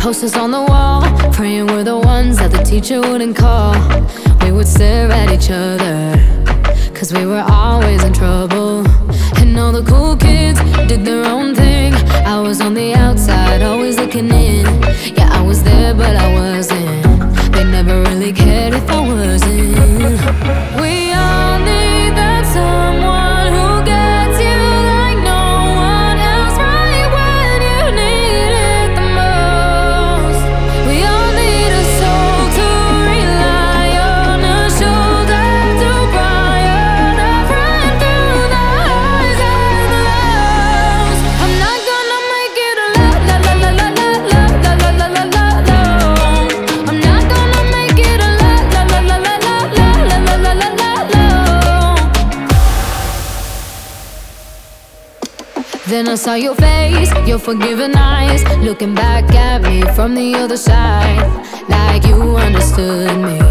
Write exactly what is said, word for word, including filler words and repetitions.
Posters on the wall, praying we're the ones that the teacher wouldn't call. We would stare at each other, cause we were always in trouble. And all the cool kids did their own thing. I was on the outside, always looking in. Yeah, I was there, but I wasn't. They never really cared if I wasn't. We all need that someone who gets you like no one else, right when you need it the most. We all need a soul to rely on, a shoulder to cry on, a friend through the highs and the lows. I'm not gonna make it alone, la la la la la la la la la la la la. I'm not gonna make it alone, la la la la la la la la la la la la. Then I saw your face, your forgiving eyes, looking back at me from the other side, like you understood me.